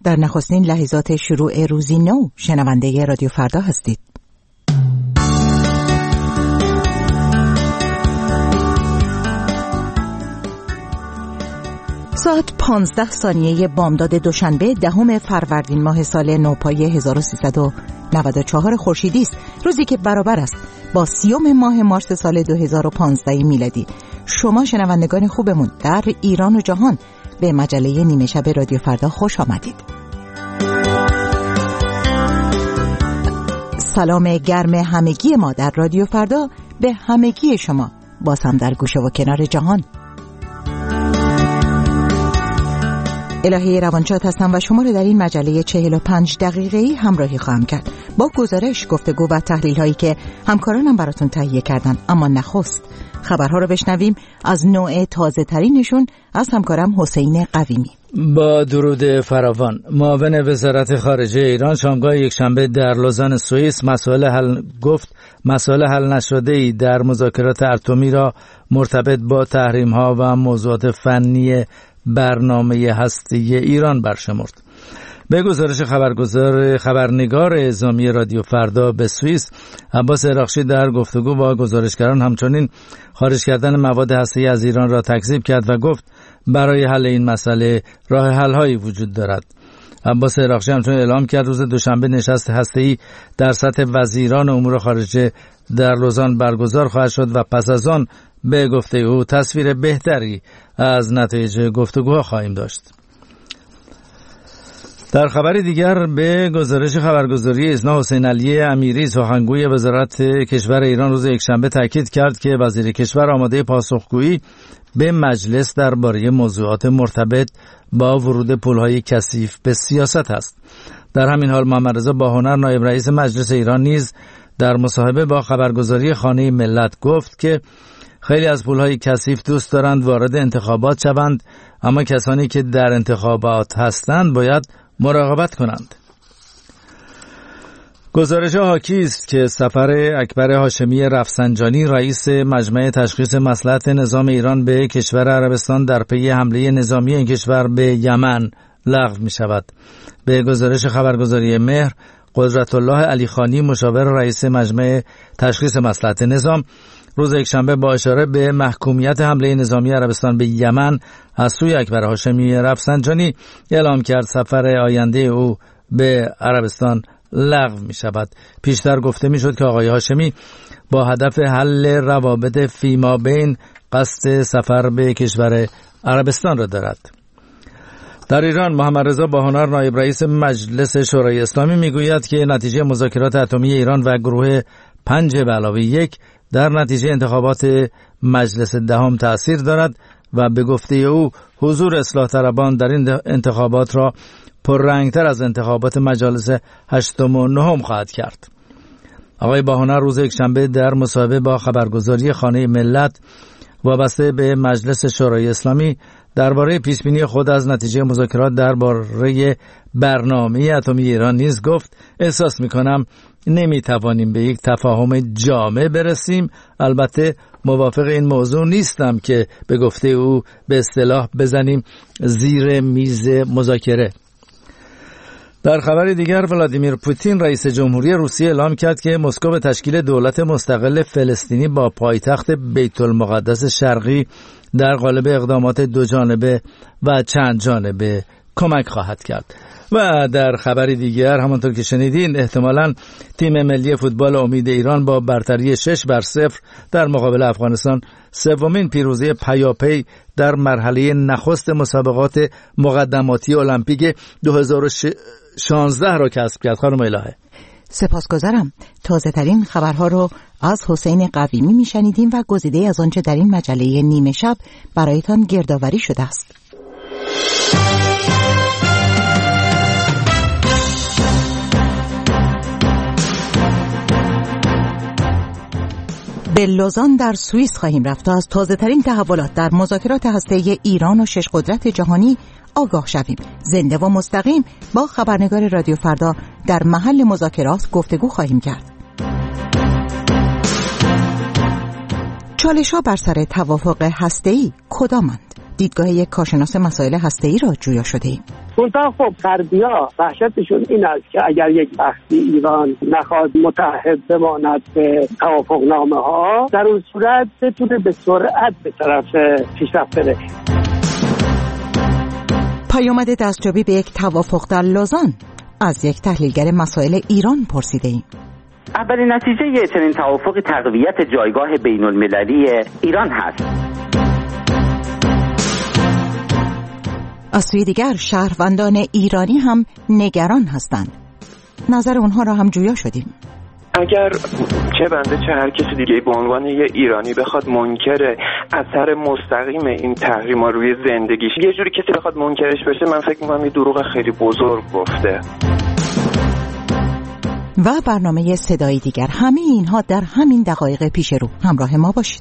در نخستین لحظات شروع روزی نو شنونده رادیو فردا هستید. ساعت 15 بامداد دوشنبه 10 فروردین ماه سال نوپایی 1394 خورشیدی است، روزی که برابر است با 30 ماه مارس سال 2015 میلادی. شما شنوندگان خوبمون در ایران و جهان به مجله نیمه شب رادیو فردا خوش آمدید. سلام گرم همگی ما در رادیو فردا به همگی شما، باز هم در گوشه و کنار جهان. الهی روانشاد هستم و شما رو در این مجله 45 دقیقه‌ای همراهی خواهم کرد با گزارش، گفتگو و تحلیل هایی که همکارانم براتون تهیه کردن. اما نخست خبرها رو بشنویم از نوع تازه ترینشون از همکارم حسین قویمی. با درود فراوان، معاون وزارت خارجه ایران شامگاه یکشنبه در لوزان سوئیس مسائل حل نشده‌ای در مذاکرات اتمی را مرتبط با تحریم‌ها و موضوعات فنی برنامه هستی ایران برشمرد. به گزارش خبرنگار اعزامی رادیو فردا به سوئیس، عباس عراقچی در گفتگو با گزارشگران همچنین خارج کردن مواد هسته‌ای از ایران را تکذیب کرد و گفت برای حل این مسئله راه حل‌هایی وجود دارد. عباس عراقچی همچنین اعلام کرد روز دوشنبه نشست هسته‌ای در سطح وزیران امور خارجه در لوزان برگزار خواهد شد و پس از آن به گفته او تصویر بهتری از نتایج گفتگوها خواهیم داشت. در خبر دیگر به گزارش خبرگزاری ایسنا، حسین علی امیری سخنگوی وزارت کشور ایران روز یکشنبه تاکید کرد که وزیر کشور آماده پاسخگویی به مجلس درباره موضوعات مرتبط با ورود پولهای کثیف به سیاست است. در همین حال محمد رضا باهنر نایب رئیس مجلس ایران نیز در مصاحبه با خبرگزاری خانه ملت گفت که خیلی از پولهای کثیف دوست دارند وارد انتخابات شوند، اما کسانی که در انتخابات هستند باید مراقبت کنند. گزارش حاکی است که سفر اکبر هاشمی رفسنجانی رئیس مجمع تشخیص مصلحت نظام ایران به کشور عربستان در پی حمله نظامی این کشور به یمن لغو می شود. به گزارش خبرگزاری مهر، قدرت الله علی خانی مشاور رئیس مجمع تشخیص مصلحت نظام روز یکشنبه با اشاره به محکومیت حمله نظامی عربستان به یمن از سوی اکبر هاشمی رفسنجانی اعلام کرد سفر آینده او به عربستان لغو می شود. پیشتر گفته می شد که آقای هاشمی با هدف حل روابط فیما بین قصد سفر به کشور عربستان را دارد. در ایران محمد رضا باهنر نایب رئیس مجلس شورای اسلامی می گوید که نتیجه مذاکرات اتمی ایران و گروه 5+1 در نتیجه انتخابات مجلس دهم تأثیر دارد و به گفته او حضور اصلاح طلبان در این انتخابات را پررنگتر از انتخابات مجالس 8 و 9 خواهد کرد. آقای باهنر روز یکشنبه در مصاحبه با خبرگزاری خانه ملت وابسته به مجلس شورای اسلامی درباره پیشبینی خود از نتیجه مذاکرات درباره برنامه اتمی ایران نیز گفت احساس می‌کنم نمی‌توانیم به یک تفاهم جامع برسیم. البته موافق این موضوع نیستم که به گفته او به اصطلاح بزنیم زیر میز مذاکره. در خبر دیگر، ولادیمیر پوتین رئیس جمهوری روسیه اعلام کرد که مسکو به تشکیل دولت مستقل فلسطینی با پایتخت بیت المقدس شرقی در قالب اقدامات دو جانبه و چند جانبه کمک خواهد کرد. و در خبر دیگر، همانطور که شنیدین، احتمالاً تیم ملی فوتبال امید ایران با برتری 6-0 در مقابل افغانستان سومین پیروزی پیاپی در مرحله نخست مسابقات مقدماتی المپیک 2016 را کسب کرد. خانم الهه، سپاسگزارم. تازه ترین خبرها رو از حسین قویمی میشنیدیم و گزیده از آنچه در این مجله نیمه شب برایتان گردآوری شده است. به لوزان در سوئیس خواهیم رفت تا از تازه ترین تحولات در مذاکرات هسته‌ای ایران و 6 قدرت جهانی آگاه شویم. زنده و مستقیم با خبرنگار رادیو فردا در محل مذاکرات گفتگو خواهیم کرد. چالش‌ها بر سر توافق هسته‌ای کدامند؟ دیدگاه یک کارشناس مسائل هسته‌ای را جویا شده‌ایم. منتها خب غربی‌ها وحشتشون این است که اگر یک وقتی ایران نخواد متعهد بماند به توافقنامه‌ها، در اون صورت بتونه به سرعت به طرف پیشرفت بره. پیامد دستیابی به یک توافق در لوزان از یک تحلیلگر مسائل ایران پرسیده ایم. اولین نتیجه یه چنین توافق تقویت جایگاه بین المللی ایران هست. از سوی دیگر شهروندان ایرانی هم نگران هستند. نظر اونها را هم جویا شدیم. اگر چه بنده چه هر کسی دیگه به عنوان یه ایرانی بخواد منکر اثر مستقیم این تحریما روی زندگیش، یه جوری کسی بخواد منکرش بشه، من فکر می‌کنم یه دروغ خیلی بزرگ گفته. و برنامه صدای دیگر، همه اینها در همین دقایق پیش رو. همراه ما باشید.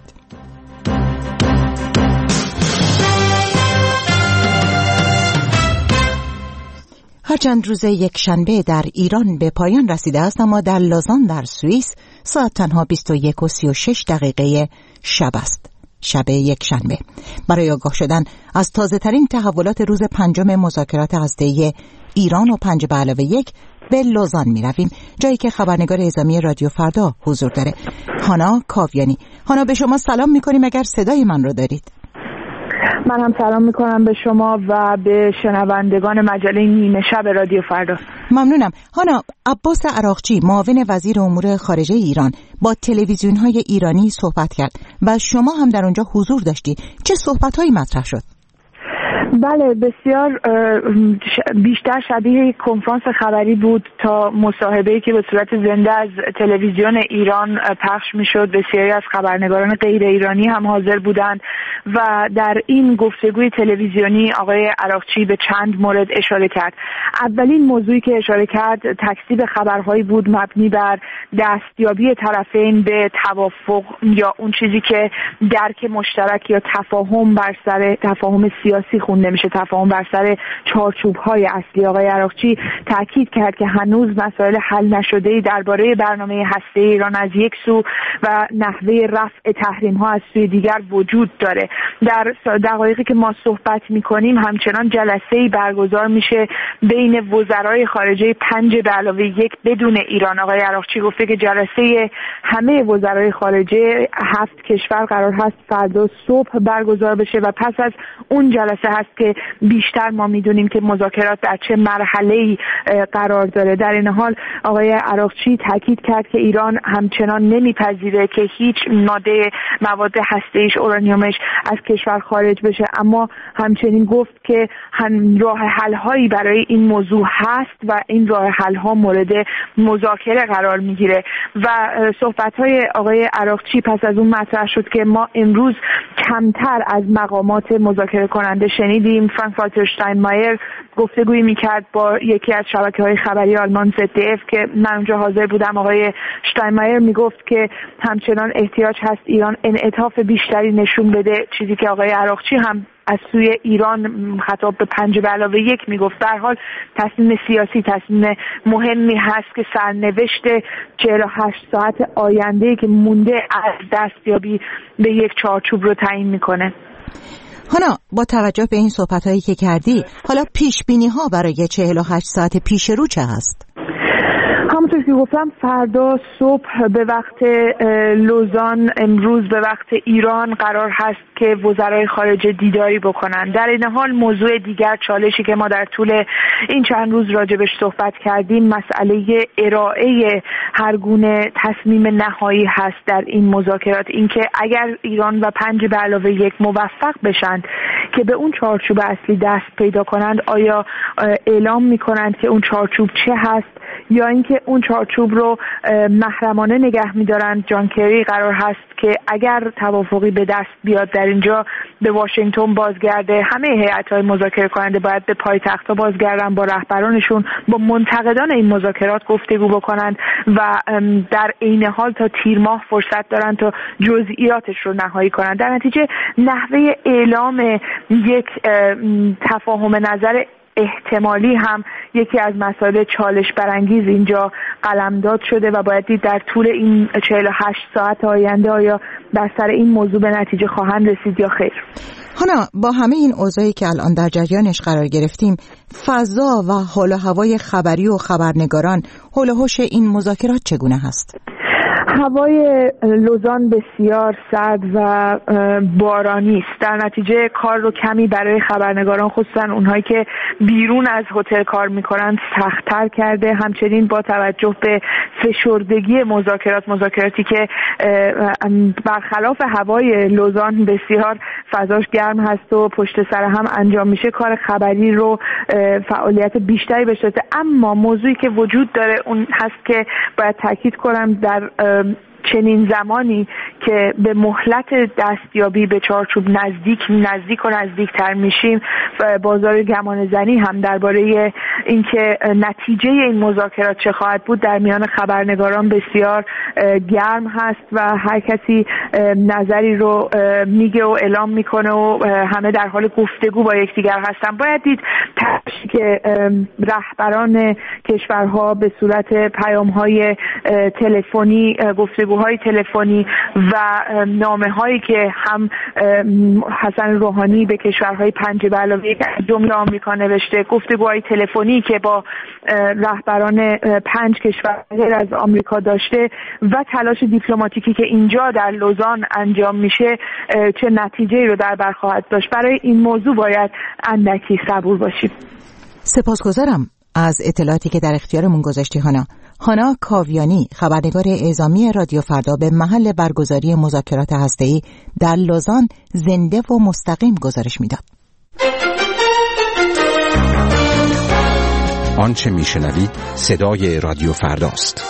هرچند روز یک شنبه در ایران به پایان رسیده است، اما در لوزان در سوئیس ساعت تنها 21:36 شب است. شب یک شنبه. برای آگاه شدن از تازه ترین تحولات روز پنجم مذاکرات هسته‌ای ایران و 5+1 به لوزان می رویم، جایی که خبرنگار اعزامی رادیو فردا حضور داره. هانا کاویانی. هانا، به شما سلام می کنیم اگر صدای من رو دارید. من هم سلام میکنم به شما و به شنوندگان مجله نیمه شب رادیو فردا. ممنونم. هانا، عباس عراقچی معاون وزیر امور خارجه ایران با تلویزیون‌های ایرانی صحبت کرد و شما هم در اونجا حضور داشتی. چه صحبت‌هایی مطرح شد؟ بله، بسیار بیشتر شبیه یک کنفرانس خبری بود تا مصاحبه‌ای که به صورت زنده از تلویزیون ایران پخش می‌شد. بسیاری از خبرنگاران غیر ایرانی هم حاضر بودند و در این گفتگوی تلویزیونی آقای عراقچی به چند مورد اشاره کرد. اولین موضوعی که اشاره کرد تکذیب خبرهایی بود مبنی بر دستیابی طرفین به توافق یا اون چیزی که درک مشترک یا تفاهم بر سر تفاهم سیاسی خونده میشه، تفاهم بر سر چارچوب‌های اصلی. آقای عراقچی تاکید کرد که هنوز مسائل حل نشده‌ای درباره برنامه هسته‌ای ایران از یک سو و نحوه رفع تحریم‌ها از سوی دیگر وجود داره. در دقایقی که ما صحبت می‌کنیم همچنان جلسه‌ای برگزار میشه بین وزرای خارجه 5+1 بدون ایران. آقای عراقچی گفته که جلسه همه وزرای خارجه 7 کشور قرار هست فردا صبح برگزار بشه و پس از اون جلسه هست که بیشتر ما میدونیم که مذاکرات در چه مرحله‌ای قرار داره. در این حال آقای عراقچی تاکید کرد که ایران همچنان نمیپذیره که هیچ ماده مواد هسته‌ایش اورانیومش از کشور خارج بشه، اما همچنین گفت که راه حل‌هایی برای این موضوع هست و این راه حل‌ها مورد مذاکره قرار میگیره. و صحبت‌های آقای عراقچی پس از اون مطرح شد که ما امروز کمتر از مقامات مذاکره کننده شنیدیم. فرانک-والتر شتاینمایر گفتگویی میکرد با یکی از شبکه‌های خبری آلمان ZDF که من اونجا حاضر بودم. آقای شتاینمایر میگفت که همچنان احتیاج هست ایران انعطاف بیشتری نشون بده، چیزی که آقای عراقچی هم از سوی ایران خطاب به 5+1 میگفت. در حال تصمیم سیاسی تصمیم مهمی هست که سرنوشت 48 ساعت آینده که مونده از دستیابی به یک چارچوب رو تعیین میکنه. هانا، با توجه به این صحبت‌هایی که کردی، حالا پیش‌بینی‌ها برای 48 ساعت پیش رو چه هست؟ همونطور که گفتم فردا صبح به وقت لوزان، امروز به وقت ایران قرار هست که وزرای خارجه دیداری بکنن. در این حال موضوع دیگر، چالشی که ما در طول این چند روز راجبش صحبت کردیم، مسئله ارائه هر گونه تصمیم نهایی هست در این مذاکرات. اینکه اگر ایران و 5+1 موفق بشن که به اون چارچوب اصلی دست پیدا کنند، آیا اعلام میکنند که اون چارچوب چه هست یا اینکه اون چارچوب رو محرمانه نگه می‌دارن. جان کری قرار هست که اگر توافقی به دست بیاد در اینجا به واشنگتن بازگرده. همه هیئت‌های مذاکره کننده باید به پایتخت‌ها بازگردن، با رهبرانشون، با منتقدان این مذاکرات گفتگو بکنن و در عین حال تا تیر ماه فرصت دارن تا جزئیاتش رو نهایی کنن. در نتیجه نحوه اعلام یک تفاهم نظر احتمالی هم یکی از مسائل چالش برانگیز اینجا قلمداد شده و باید دید در طول این 48 ساعت آینده آیا در سر این موضوع به نتیجه خواهند رسید یا خیر. هانا، با همه این اوضاعی که الان در جریانش قرار گرفتیم، فضا و حال و هوای خبری و خبرنگاران حول و حوش این مذاکرات چگونه هست؟ هوای لوزان بسیار سرد و بارانی است. در نتیجه کار رو کمی برای خبرنگاران، خصوصا اونهایی که بیرون از هتل کار میکنن، سخت‌تر کرده. همچنین با توجه به فشردگی مذاکراتی که برخلاف هوای لوزان بسیار فضاش گرم هست و پشت سر هم انجام میشه، کار خبری رو فعالیت بیشتری بشه. اما موضوعی که وجود داره اون هست که باید تاکید کنم، در چنین زمانی که به مهلت دستیابی به چارچوب نزدیکتر میشیم، بازار گمان زنی هم درباره اینکه نتیجه این مذاکرات چه خواهد بود در میان خبرنگاران بسیار گرم هست و هر کسی نظری رو میگه و اعلام میکنه و همه در حال گفتگو با یکدیگر هستن. باید دید که رهبران کشورها به صورت پیام‌های تلفنی، گفتگوهای تلفنی و نامه‌هایی که هم حسن روحانی به کشورهای 5+1 جمله آمریکا نوشته، گفتگوهای تلفنی که با رهبران 5 کشور غیر از آمریکا داشته و تلاش دیپلماتیکی که اینجا در لوزان انجام میشه، چه نتیجه‌ای رو در بر خواهد داشت. برای این موضوع باید اندکی صبور باشیم. سپاسگزارم از اطلاعاتی که در اختیارمون گذاشتی هانا کاویانی، خبرنگار اعزامی رادیو فردا، به محل برگزاری مذاکرات هسته‌ای در لوزان زنده و مستقیم گزارش میداد. آنچه میشنوید صدای رادیو فرداست.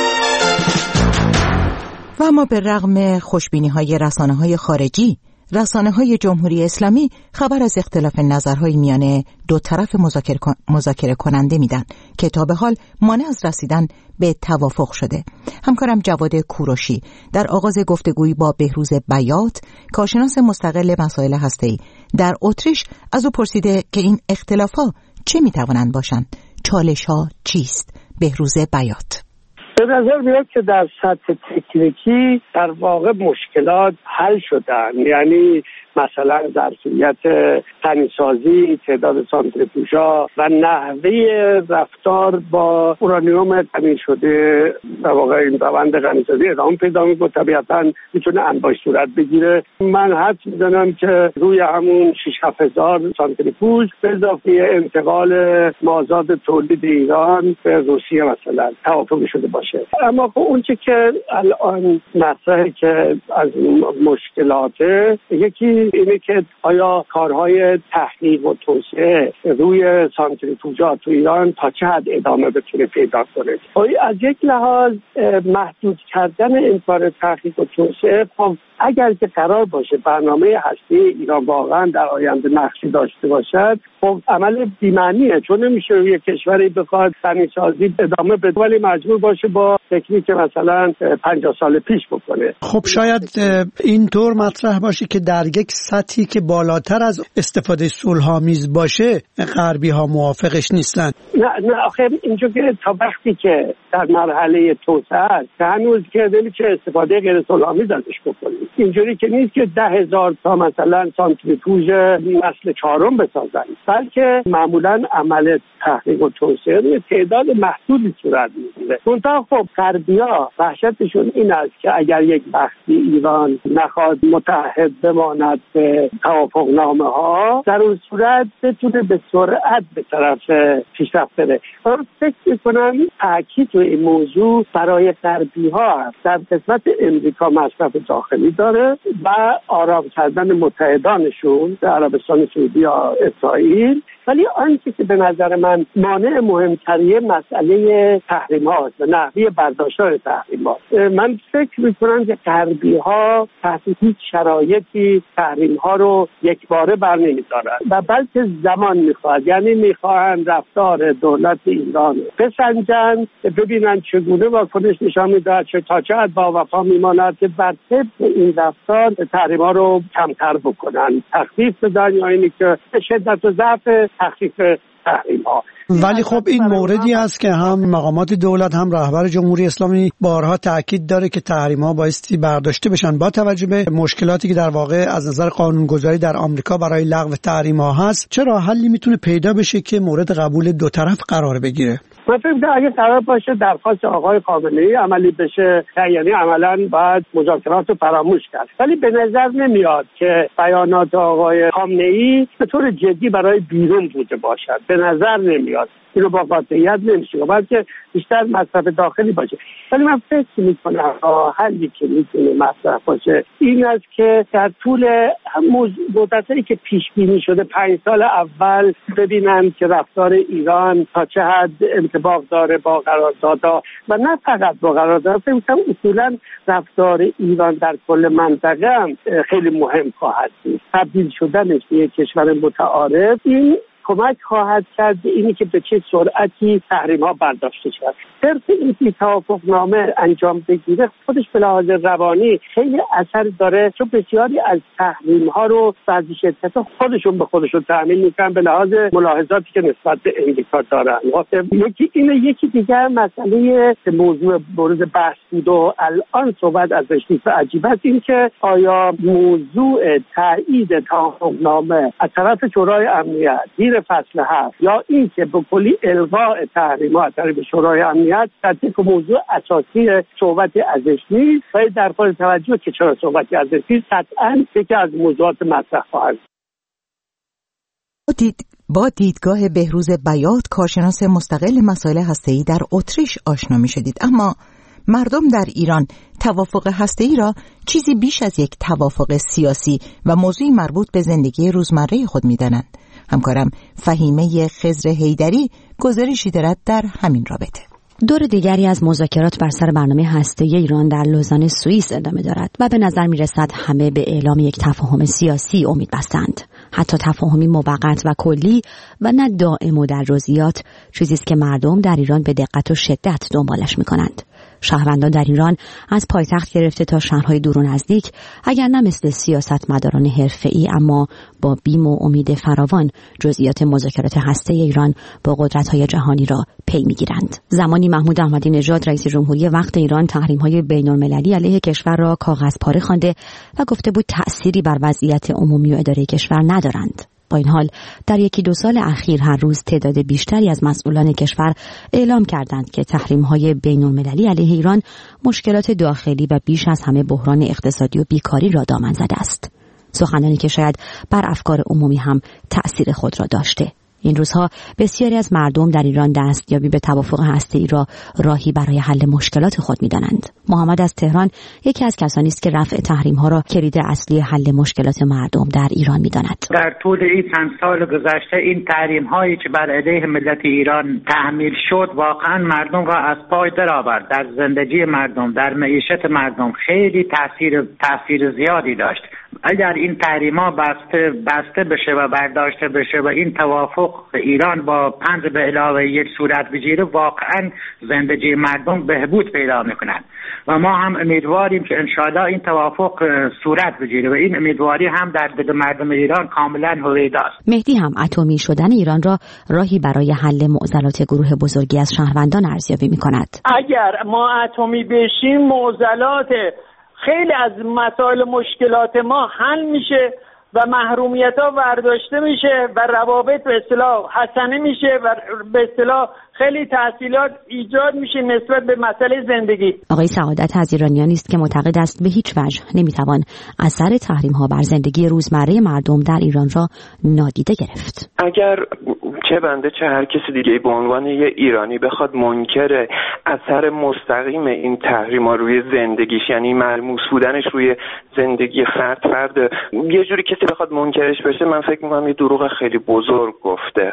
و اما به رغم خوشبینی‌های رسانه‌های خارجی، رسانه‌های جمهوری اسلامی خبر از اختلاف نظرهای میان دو طرف مذاکره کننده میدن که تا به حال مانع از رسیدن به توافق شده. همکارم جواد کوروشی در آغاز گفتگویی با بهروز بیات، کارشناس مستقل مسائل هسته‌ای در اتریش، از او پرسیده که این اختلاف‌ها چه میتوانند باشند؟ چالش‌ها چیست؟ بهروز بیات: به نظر میاد که در سطح تکنیکی در واقع مشکلات حل شدن. یعنی مثلا ظرفیت تنیسازی، تعداد سانتریفوژها و نحوه رفتار با اورانیوم تامین شده، در واقع این روند تنیسازی ادامه پیدا می‌کنه. طبیعتاً میتونه انباش صورت بگیره. من حدس می‌زنم که روی همون 6-7 هزار سانتریفوژ به اضافه انتقال مازاد تولید ایران به روسیه مثلا توافق شده باشه. اما خب اون چه که الان مطرحه که از مشکلاته، یکی اینه که آیا کارهای تحقیق و توسعه روی سانتریفوژها تو ایران تا چه حد ادامه بتونه پیدا کنه. از یک لحاظ محدود کردن این کار تحقیق و توسعه، خب اگر که قرار باشه برنامه هسته ایران واقعا در آینده نقشی داشته باشد، خب عمل بی‌معنیه، چون نمیشه روی کشوری بخواد تامین‌سازی ادامه بده ولی مجبور باشه با تکنیک مثلا 50 سال پیش بکنه. خب شاید اینطور مطرح باشه که در یک سطحی که بالاتر از استفاده صلح‌آمیز باشه غربی ها موافقش نیستن. نه آخه اینجا که تا وقتی که در مرحله توسعه که هنوز که نمیشه استفاده غیر صلح‌آمیز ازش بکنید. اینجوری که نیست که 10,000 تا مثلا سانتریفوژ نسل 4 بسازن، بلکه معمولا عمل تحقیق و توسعه روی تعداد محدودی صورت میگیره. منتها خب غربی‌ها وحشتشون این است که اگر یک وقتی ایران نخواد متحد بماند به توافقنامه‌ها، در اون صورت بتونه به سرعت به طرف پیشرفت بره. من فکر می‌کنم تاکید روی این موضوع برای غربی‌ها در قسمت امریکا مصرف داخلی داره و آرام کردن متحدانشون در عربستان سعودی یا اسرائیل، ولی آنچه که به نظر من مانع مهمتری مسئله تحریم‌ها و نحوه برداشتن تحریم‌ها. من فکر می‌کنم که غربی‌ها تحت هیچ شرایطی تحریم‌ها رو یکباره برنمی‌دارن و بلکه زمان می‌خواد. یعنی می‌خواهند رفتار دولت ایران بسنجند، ببینن چگونه واکنش نشان می‌دهد، تا چه حد با وفا می‌ماند که بر طبق این رفتار تحریم‌ها رو کمتر بکنن، تخفیف بدن، یا اینی که شدت و ضعف تخفیف تحریم‌ها. ولی خب این موردی است که هم مقامات دولت هم رهبر جمهوری اسلامی بارها تاکید داره که تحریم‌ها بایستی برداشته بشن. با توجه به مشکلاتی که در واقع از نظر قانونگذاری در آمریکا برای لغو تحریم‌ها هست، چرا حلی میتونه پیدا بشه که مورد قبول دو طرف قرار بگیره؟ من فکر می‌کنم اگه قرار باشه درخواست آقای خامنه‌ای عملی بشه، یعنی عملاً باید مذاکرات رو فراموش کرد. ولی به نظر نمیاد که بیانات آقای خامنه‌ای به طور جدی برای بیرون بوده باشد. به نظر نمیاد. اینو با قاطعیت نمیشه، بلکه بیشتر مصرف داخلی باشه. ولی من فکر می‌کنم حلی که میتونه مصرف باشه این است که در طول مدتی که پیش بینی شده 5 سال اول ببینن که رفتار ایران تا چه حد انطباق داره با قراردادها و نه فقط با قراردادها. فکر می‌کنم اصولاً رفتار ایران در کل منطقه هم خیلی مهم خواهد بود. تبدیل شدنش به یک کشور متعارف این کمک خواهد کرد به اینی که به چه سرعتی تحریم‌ها برداشته شود. صرف این توافقنامه انجام بگیره خودش به لحاظ روانی خیلی اثر داره، چون بسیاری از تحریم‌ها رو بعضی شرکت‌ها خودشون به خودشون تأمین می‌کنن به لحاظ ملاحظاتی که نسبت به امریکا دارن. یکی دیگر مسئله موضوع مورد بحث بود و الان صحبت ازش نیست عجیب است این که آیا موضوع تایید توافقنامه از طرف شورای امنیت زیر فصل 7 یا این که به کلی الغاء تحریم‌ها از طرف شورای امنیت در یک موضوع اساسی صحبتی ازش نیست و در حال توجه که چرا صحبتی ازش نیست قطعاً یکی از موضوعات مطرح خواهد. با دیدگاه بهروز بیات، کارشناس مستقل مسائل هسته‌ای در اتریش آشنا می‌شدید. اما مردم در ایران توافق هسته‌ای را چیزی بیش از یک توافق سیاسی و موضوعی مربوط به زندگی روزمره خود می‌دانند. همکارم فهیمه خضر حیدری گزارشی دارد در همین رابطه. دور دیگری از مذاکرات بر سر برنامه هسته‌ای ایران در لوزان سوئیس ادامه دارد و به نظر می‌رسد همه به اعلام یک تفاهم سیاسی امید بستند. حتی تفاهمی موقت و کلی و نه دائم و در جزئیات، چیزی است که مردم در ایران به دقت و شدت دنبالش می‌کنند. شهروندان در ایران از پایتخت گرفته تا شهرهای دور و نزدیک اگر نه مثل سیاستمداران حرفه‌ای اما با بیم و امید فراوان جزئیات مذاکرات هسته‌ای ایران با قدرت‌های جهانی را پی می‌گیرند. زمانی محمود احمدی نژاد رئیس جمهوری وقت ایران تحریم‌های بین‌المللی علیه کشور را کاغذپاره خوانده و گفته بود تأثیری بر وضعیت عمومی و اداره کشور ندارند. با این حال در 1-2 سال اخیر هر روز تعداد بیشتری از مسئولان کشور اعلام کردند که تحریم‌های بین‌المللی علیه ایران مشکلات داخلی و بیش از همه بحران اقتصادی و بیکاری را دامن زده است. سخنانی که شاید بر افکار عمومی هم تأثیر خود را داشته. این روزها بسیاری از مردم در ایران دستیابی به توافق هسته‌ای را راهی برای حل مشکلات خود می‌دانند. محمد از تهران یکی از کسانی است که رفع تحریم‌ها را کلید اصلی حل مشکلات مردم در ایران می‌داند. در طول این چند سال گذشته این تحریم‌هایی که بر علیه ملت ایران تحمیل شد واقعاً مردم را از پای درآورد. در زندگی مردم، در معیشت مردم خیلی تاثیر زیادی داشت. اگر این تحریم‌ها بسته بشه و برداشته بشه و این توافق ایران با 5 به علاوه 1 صورت بگیره واقعا زندگی مردم بهبود پیدا میکنند و ما هم امیدواریم که انشاءالله این توافق صورت بگیره و این امیدواری هم در دل مردم ایران کاملا هویداست. مهدی هم اتمی شدن ایران را راهی برای حل معضلات گروه بزرگی از شهروندان ارزیابی میکند. اگر ما اتمی بشیم معضلات خیلی از مسائل مشکلات ما حل میشه و محرومیت‌ها برداشته میشه و روابط به اصطلاح حسنه میشه و به اصطلاح خیلی تحصیلات ایجاد میشه نسبت به مسئله زندگی. آقای سعادت از ایرانیان است که معتقد است به هیچ وجه نمیتوان اثر تحریم‌ها بر زندگی روزمره مردم در ایران را نادیده گرفت. اگر چه بنده چه هر کسی دیگه به عنوان یه ایرانی بخواد منکر اثر مستقیم این تحریم‌ها روی زندگیش، یعنی ملموس بودنش روی زندگی فرد یه جوری کسی بخواد منکرش بشه، من فکر می‌کنم یه دروغ خیلی بزرگ گفته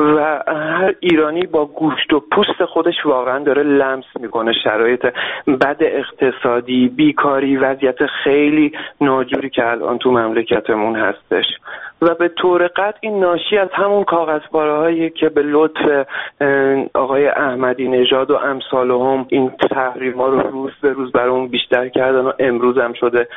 و هر ایرانی با گوشت و پوست خودش واقعا داره لمس میکنه شرایط بد اقتصادی، بیکاری، وضعیت خیلی ناجوری که الان تو مملکتمون هستش و به طور قطع این ناشی از همون کاغذپاره‌هایی که به لطف آقای احمدی نژاد و امثالهم این تحریم‌ها رو روز به روز برامون بیشتر کردن و امروز هم شده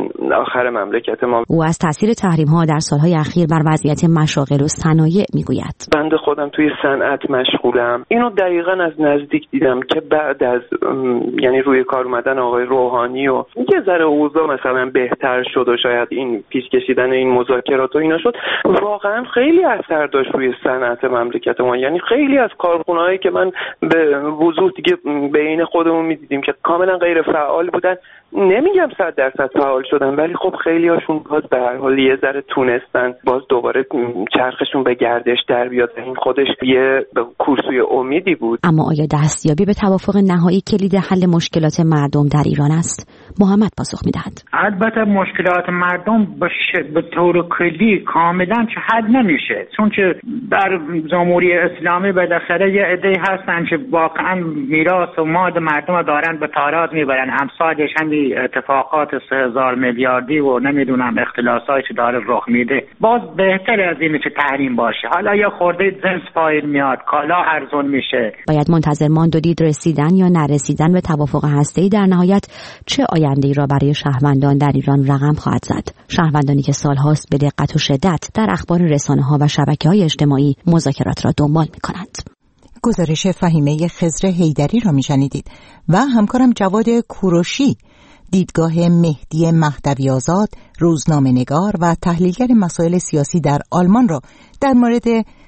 آخر مملکت ما. او از تاثیر تحریم‌ها در سالهای اخیر بر وضعیت مشاغل و صنایع میگوید. بنده خودم توی صنعت مشغولم. اینو دقیقاً از نزدیک دیدم که بعد از یعنی روی کار اومدن آقای روحانی و یه ذره اوضاع مثلا بهتر شد و شاید این پیش کشیدن این مذاکرات و اینا شد، واقعا خیلی اثر داشت روی صنعت مملکت ما. یعنی خیلی از کارخونه‌هایی که من به وضوح دیگه بین خودمون می‌دیدیم که کاملا غیر فعال بودن، نمیگم 100% فعال شدن، ولی خب خیلی هاشون باز به هر حال یه ذره تونستن باز دوباره چرخشون به گردش در بیاد. این خودش یه کورسوی امیدی بود. اما آیا دستیابی به توافق نهایی کلید حل مشکلات مردم در ایران است؟ محمد پاسخ میدهد. البته مشکلات مردم به طور کلی کاملا حل نمیشه، چون که در جمهوری اسلامی بالاخره یه عده هستن که واقعا میراث و مال مردم رو دارن به تاراج میبرن. امثالش همین اتفاقات 3000 میلیاردی و نمیدونم اختلاسایی که داره رخ میده. باز بهتر از اینه که تحریم باشه. حالا یا خورده جنس پایین میاد، کالا ارزون میشه. باید منتظر ماند و دید رسیدن یا نرسیدن به توافق هسته‌ای در نهایت چه آینده‌ای را برای شهروندان در ایران رقم خواهد زد. شهروندانی که سالهاست به دقت و شدت در اخبار رسانه‌ها و شبکه‌های اجتماعی مذاکرات را دنبال می‌کنند. گزارش فهیمه خضر حیدری را میشنیدید و همکارم جواد کوروشی دیدگاه مهدی مهدوی آزاد، روزنامه‌نگار و تحلیلگر مسائل سیاسی در آلمان را در مورد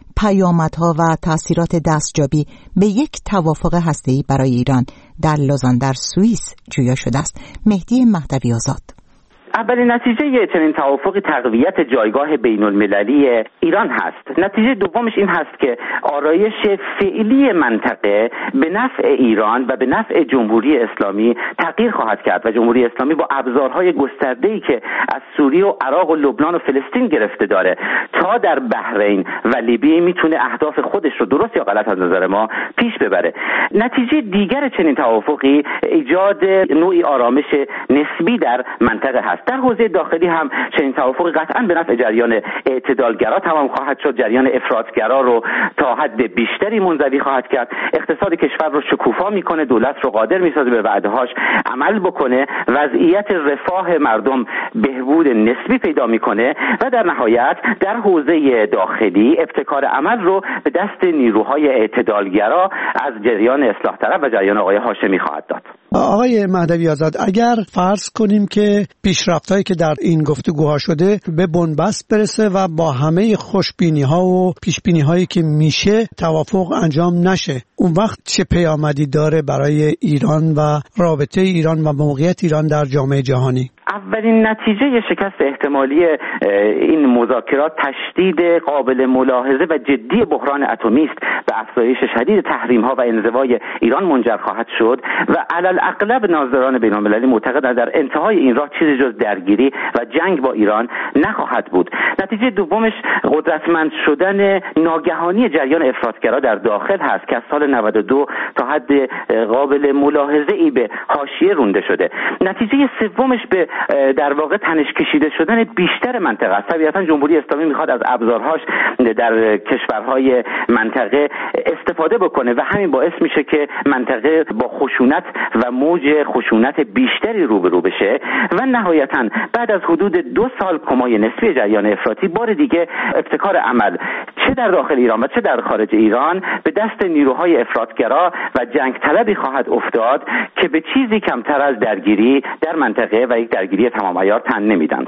پیامدها و تأثیرات دستیابی به یک توافق هسته‌ای برای ایران در لوزان در سوئیس جویا شده است. مهدی مهدوی آزاد: اولین نتیجه چنین توافقی تقویت جایگاه بین المللی ایران هست. نتیجه دومش این هست که آرایش فعلی منطقه به نفع ایران و به نفع جمهوری اسلامی تغییر خواهد کرد و جمهوری اسلامی با ابزارهای گسترده‌ای که از سوریه و عراق و لبنان و فلسطین گرفته داره تا در بحرین و لیبی میتونه اهداف خودش رو درست یا غلط از نظر ما پیش ببره. نتیجه دیگر چنین توافقی ایجاد نوعی آرامش نسبی در منطقه هست. در حوزه داخلی هم چنین توافقی قطعاً به نفع جریان اعتدالگرا تمام خواهد شد. جریان افراطگرا رو تا حد بیشتری منزوی خواهد کرد. اقتصاد کشور رو شکوفا میکنه، دولت رو قادر میسازه به وعده‌هاش عمل بکنه، وضعیت رفاه مردم بهبود نسبی پیدا میکنه و در نهایت در حوزه داخلی ابتکار عمل رو به دست نیروهای اعتدالگرا از جریان اصلاح طلب و جریان آقای هاشمی خواهد داد. آقای مهدوی آزاد، اگر فرض کنیم که پیشرفتایی که در این گفتگوها شده به بنبست برسه و با همه خوشبینی‌ها و پیشبینی‌هایی که میشه توافق انجام نشه، اون وقت چه پیامدی داره برای ایران و رابطه ایران و موقعیت ایران در جامعه جهانی؟ اولین نتیجه شکست احتمالی این مذاکرات تشدید قابل ملاحظه و جدی بحران اتمی است به افزایش شدید تحریم‌ها و انزوای ایران منجر خواهد شد و علالاغلب ناظران بین‌المللی معتقدند در انتهای این راه چیزی جز درگیری و جنگ با ایران نخواهد بود. نتیجه دومش قدرتمند شدن ناگهانی جریان افراطگرا در داخل هست که از سال 92 تا حد قابل ملاحظه‌ای به حاشیه رونده شده. نتیجه سومش به در واقع تنش کشیده شدن بیشتر منطقه است. طبیعتا جمهوری اسلامی میخواد از ابزارهاش در کشورهای منطقه استفاده بکنه و همین باعث میشه که منطقه با خشونت و موج خشونت بیشتری روبرو بشه و نهایتا بعد از حدود 2 سال کمای نسبی جریان افراطی بار دیگه ابتکار عمل چه در داخل ایران و چه در خارج ایران به دست نیروهای افراطگرا و جنگ طلبی خواهد افتاد که به چیزی کمتر از درگیری در منطقه و یک درگیری تمام عیار تن نمیدند.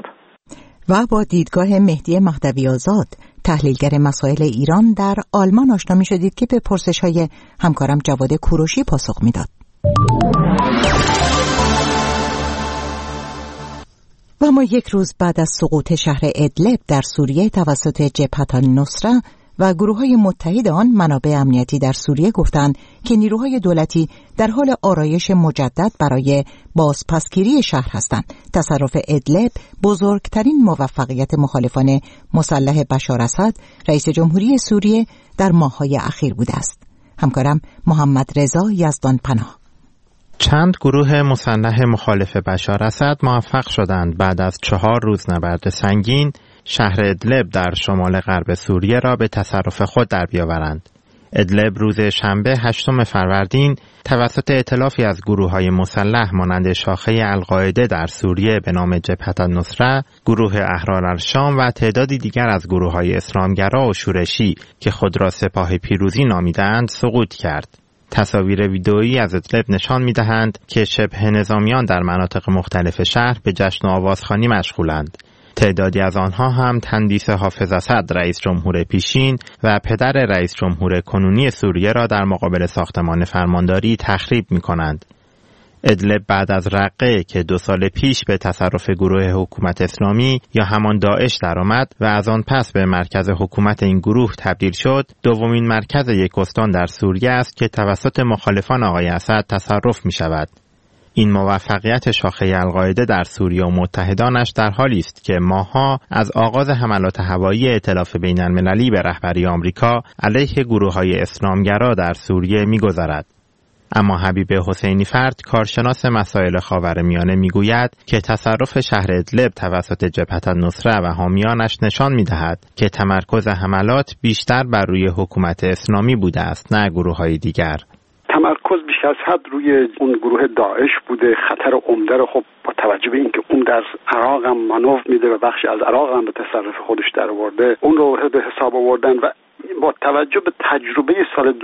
و با دیدگاه مهدی مهدوی آزاد، تحلیلگر مسائل ایران در آلمان آشنا می شدید که به پرسش‌های همکارم جواد کوروشی پاسخ میداد. و ما یک روز بعد از سقوط شهر ادلب در سوریه توسط جبهه النصره و گروه‌های متحد آن، منابع امنیتی در سوریه گفتند که نیروهای دولتی در حال آرایش مجدد برای بازپسگیری شهر هستند. تصرف ادلب بزرگترین موفقیت مخالفان مسلح بشار اسد، رئیس جمهوری سوریه، در ماه‌های اخیر بوده است. همکارم محمد رضا یزدان پناه: چند گروه مسلح مخالف بشار اسد موفق شدند بعد از 4 روز نبرد سنگین شهر ادلب در شمال غرب سوریه را به تصرف خود در بیاورند. ادلب روز شنبه 8 فروردین توسط ائتلافی از گروه‌های مسلح مانند شاخه القاعده در سوریه به نام جبهة النصره، گروه احرار الشام و تعدادی دیگر از گروه‌های اسلامگرا و شورشی که خود را سپاه پیروزی نامیدند سقوط کرد. تصاویر ویدئویی از ادلب نشان می‌دهند که شبه نظامیان در مناطق مختلف شهر به جشن و آوازخوانی مشغولند. تعدادی از آنها هم تندیس حافظ اسد رئیس جمهور پیشین و پدر رئیس جمهور کنونی سوریه را در مقابل ساختمان فرمانداری تخریب می‌کنند. ادلب بعد از رقه که 2 سال پیش به تصرف گروه حکومت اسلامی یا همان داعش درآمد و از آن پس به مرکز حکومت این گروه تبدیل شد، دومین مرکز یک استان در سوریه است که توسط مخالفان آقای اسد تصرف می‌شود. این موفقیت شاخه القاعده در سوریه و متحدانش در حالی است که ماه‌ها از آغاز حملات هوایی ائتلاف بین‌المللی به رهبری آمریکا علیه گروه‌های اسلامگرا در سوریه می‌گذرد. اما حبیب حسینی فرد، کارشناس مسائل خاورمیانه، میگوید که تصرف شهر ادلب توسط جبهة النصره و حامیانش نشان می‌دهد که تمرکز حملات بیشتر بر روی حکومت اسلامی بوده است، نه گروه‌های دیگر. تمرکز بیش از حد روی اون گروه داعش بوده. خطر عمده رو خب با توجه به اینکه اون در عراق هم مانور میده و بخشی از عراق هم به تصرف خودش در آورده، اون رو به حساب آوردن و با توجه به تجربه سال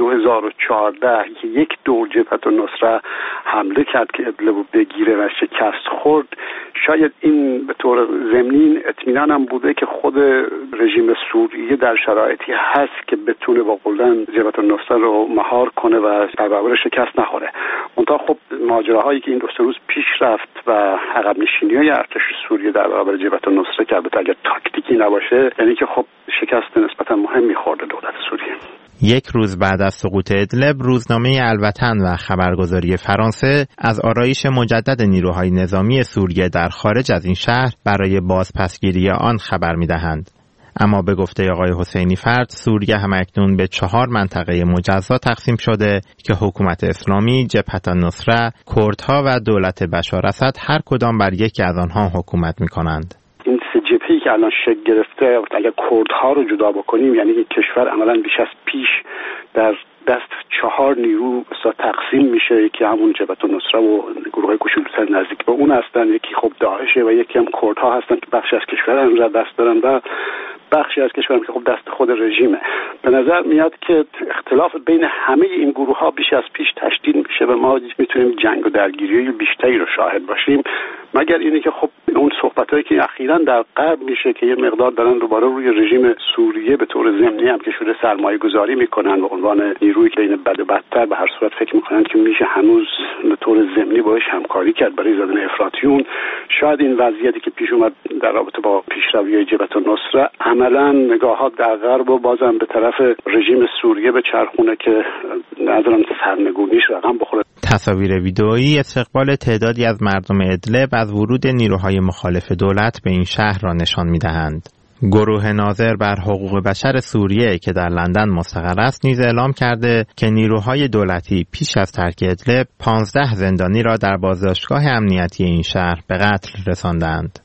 2014 که یک دور جبهة النصره حمله کرد که ادلب رو بگیره و شکست خورد، شاید این به طور ضمنی اطمینان هم بوده که خود رژیم سوریه در شرایطی هست که بتونه با قولن جبهة النصره رو مهار کنه و در برابر شکست نخوره. منتها خب ماجراهایی که این 2 روز پیش رفت و عقب نشینی‌های ارتش سوریه در برابر جبهة النصره که البته اگر تاکتیکی نباشه، یعنی که خب شکست نسبتا مهمی خورده دولت سوریه. یک روز بعد از سقوط ادلب، روزنامه الوطن و خبرگزاری فرانسه از آرایش مجدد نیروهای نظامی سوریه در خارج از این شهر برای بازپسگیری آن خبر می‌دهند. اما به گفته آقای حسینی فرد، سوریه همکنون به 4 منطقه مجزا تقسیم شده که حکومت اسلامی، جبهة النصره، کردها و دولت بشار اسد هر کدام بر یکی از آنها حکومت می‌کنند. این 3 جبهه‌ای که الان شکل گرفته، اگر کردها رو جدا بکنیم، یعنی این کشور عملاً بیش از پیش در دست 4 نیرو تقسیم میشه. یکی همون جبهة النصره و گروه‌های کوچولوتر نزدیک به اون هستن، یکی خب داعشه و یکی هم کردها هستن که بخشی از کشور هم را دست دارن و بخشی از کشور هم که خب دست خود رژیمه. به نظر میاد که اختلاف بین همه این گروه‌ها بیش از پیش تشدید میشه و ما میتونیم جنگ و درگیری بیشتری رو شاهد باشیم، مگر اینه که خب اون صحبتایی که اخیراً در غرب میشه که یه مقدار دارن دوباره روی رژیم سوریه به طور ضمنی هم که شده سرمایه‌گذاری میکنن به عنوان نیرویی که بین بد و بدتر، به هر صورت فکر میکنن که میشه هنوز به طور ضمنی باهاش همکاری کرد برای زدن افراطیون. شاید این وضعیتی که پیش اومد در رابطه با پیشروی‌های جبهة النصره عملاً نگاهات در غرب و بازم به طرف رژیم سوریه به چرخونه که ندارم سرنگونیش رقم بخوره. تصاویر ویدئویی استقبال تعدادی از مردم ادلب از ورود نیروهای مخالف دولت به این شهر را نشان می‌دهند. گروه ناظر بر حقوق بشر سوریه که در لندن مستقر است نیز اعلام کرده که نیروهای دولتی پیش از ترک ادلب 15 زندانی را در بازداشتگاه امنیتی این شهر به قتل رساندند.